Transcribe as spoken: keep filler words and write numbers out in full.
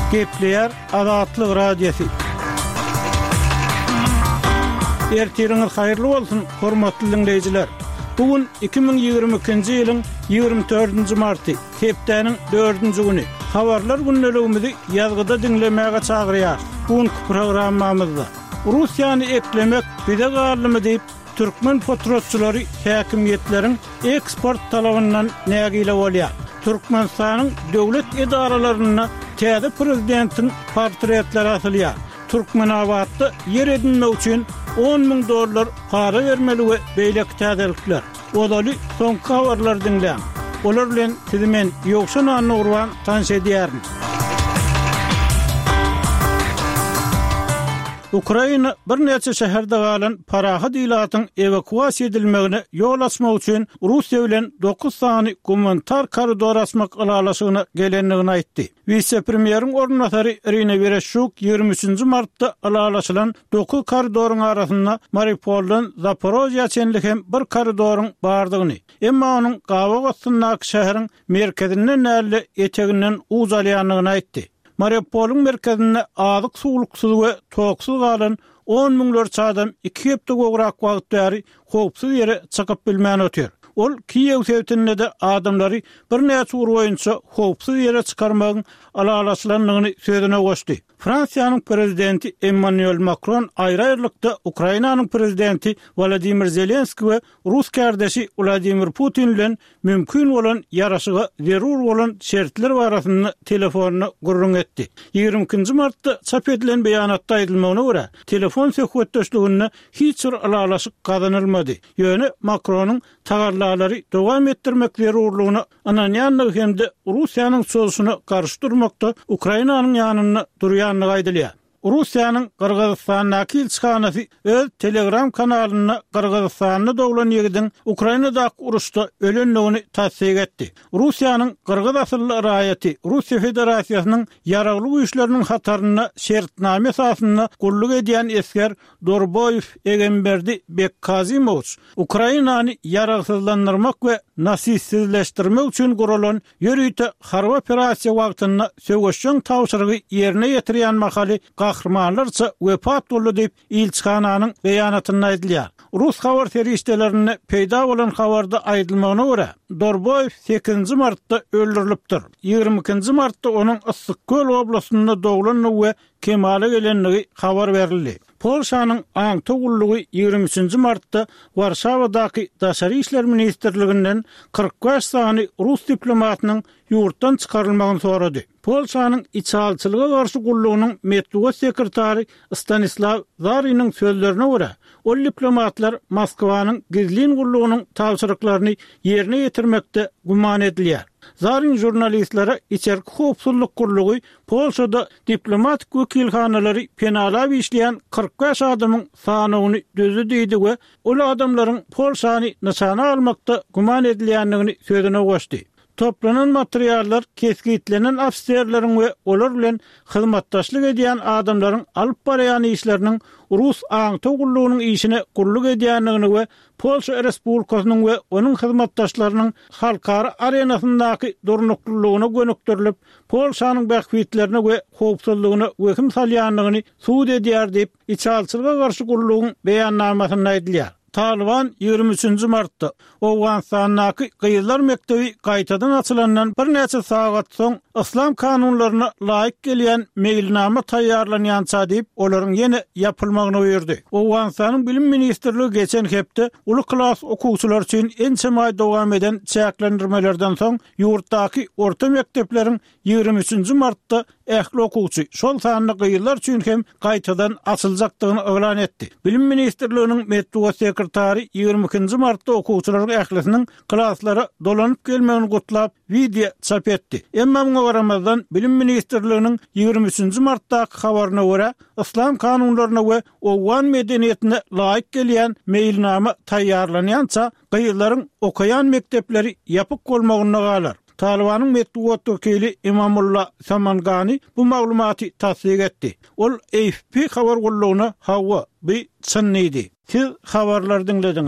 Gepleyer Azatlyk Radiosu. Ertiriňiz haýyrly bolsun, hormatly dinleýijiler. Bugün iki bin ýygrimi ikinji ýylyň ýygrimi dördünji marty, hepdeniň dördünji güni. Habarlar günneligimizi ýazgyda dinlemäge çagyrýar. Bugün programmamyzda Russiýany eklemek bide garlymy diýip türkmen fotoğrafçıları häkimiýetleriň eksport talabyndan nägile bolýar. Türkmenistanyň döwlet edaralaryna täze prezidentin portretleri asylýar. Türkmenawatda yer edinmek üçin on ming dollar para bermeli we beýle täzelikler. Odaly soňky habarlar dinleýän. Olar bilen sizi men ýokşan anny urwan tanış edýärim. Ukraina bir neçe şäherde galan paraha diýlatyň evakuasiýa edilmegine ýol açmak üçin Russiýa bilen dokuz sany gumanitar koridor açmak alalaşygyna gelenligini aýtdy. Vice-premieriň ornatary Irina Vereshchuk ýygrimi üçinji martda alalaşylan dokuz koridoryň arasynda Mariupoldan Zaporojýa çenli hem bir koridoryň bardygyny, emma onuň gawa gotsundaky şäheriň merkezinden näle eteginden uzalýanlygyny aýtdy. Mariupolun merkezinde azyk suwluksyz we toksuz galan on miňlerçe adam iki hepde gowrak wagt bäri howpsuz ýere çykyp bilmän ötýär. Ol Kiýew sewtinde de adamlary bir näçe ur boýunça howpsuz ýere çykarmagyň alalaşylanlygyny sözüne goşdy. Fransiýanyň prezidenti Emmanuel Macron aýry-aýrylykda Ukrainanyň prezidenti Volodymyr Zelenski we Rus kardeşi Vladimir Putin bilen mümkin bolan ýaraşyga zerur bolan şertler barasynda telefonyny gurrun etdi. ýygrimi ikinji martda çap edilen beýanatda aýdylmagyna görä, telefon söhbetdeşligine hiç bir alalaşyk kazanylmady. Ýöne Macronyň tagarlalary dowam etdirmek zerurlygyny ananýanlygy hemde Russiýanyň soňsuny garşdyrmakda Ukrainanyň ýanyna durýan gaýdylýar. Russiýanyň Qırgızstanyň elçixanasy öz Telegram kanalyna Qırgızstanyň dowlan ýerden Ukrainadaky uruşda ölenligini tasdik etdi. Russiýanyň Qırgız asylly raýaty Russiýa Federasiýasynyň ýaragly güýçleriniň hataryna şertname esasynda gulluk edýän esker Dorboýew Egemberdi Bekkazimow Ukrainany ýaragsyzlandyrmak we nasissizleşdirmek üçin guralan ýörüýte harby operasiýa wagtynda söwgeşçiň tawşyrygy ýerine ýetirýän makaly gahrymanlarça wepat boldy diýip elçixananyň beýanatyny aýdylýar. Rus habar ferişdelerine peýda bolan habarda aýdylmagyna görä, Dorboýew sekizinji martda öldürilipdir. ýygrimi ikinji martda onuň Issykköl oblastynda dowlanyny we kemale gelenligi habar berildi. Polşanyň aňty gullugy ýygrimi üçinji martda Warşawadaky Daşary işler ministrliginden kırk beş sany Rus diplomatynyň ýurtdan çykarylmagyny sorady. Polşanyň içalçylyga garşy gullugynyň medeniýet sekretary Stanislaw Zarynyň sözlerine görä, ol diplomatlar Moskwanyň gizlin gullugynyň tawşyryklaryny ýerine ýetirmekde guman edilýär. Zaryň jurnalistlere içerki howpsuzlyk gullugy Polşada diplomatik wekilhanalary penalap işleýän kırk beş adamyň sanawyny düzü diýdi we ol adamlaryň Polşany nişana almakda guman edilýänligini sözüne goşdy. Toplanan materiallar keskitlenen ofisiýerleriň we olar bilen hyzmatdaşlyk edýän adamlaryň alyp barýan işleriniň Rus aňty gullugynyň işine gulluk edýänligini we Polşa Respublikasynyň we onuň hyzmatdaşlarynyň halkara arenasyndaky durnuklygyna gönükdirilip, Polşanyň bähwitlerini we howpsuzlygyny wehim salýanlygyny suwd edýär diýip içalçylyga garşy gullugyň beýannamasyny aýdylýar. Taliban ýygrimi üçinji martda Owganistanyň Gyýylar mektebi gaýtadan açylandan bir näçe sagat soň İslam kanunlaryna laýyk gelýän meýilnama taýýarlanýança diýip olaryň ýene ýapylmagyny öýürdi. Owganistanyň bilim ministrligi geçen hepde uly klas okuwçylar üçin ençe dowam eden çäklendirmelerden soň ýurtdaky orta mektepleriň ýygrimi üçinji martda ähli okuwçy şol sanyny gyýylar üçin hem gaýtadan açyljakdygyny öňlen etdi. Bilim ministrliginiň medeniýet sekretary ýygrimi ikinji martda okuwçylar ählisiniň klaslara dolanyp gelmegini gutlap video çap etdi. Emma muňa garamazdan bilim ministrliginiň ýygrimi üçinji martdaky habaryna görä, İslam kanunlaryna we Owgan medeniýetine laýyk gelýän meýilnama taýýarlanýança gyýylaryň okaýan mektepleri ýapyk bolmagyna galar. Talibanyň medeniýet wekili Imamullah Samangani bu maglumaty tasdik etdi. Ol A F P habar gullugyna hawa bi çynnydy. Siz habarlar dinlediniz.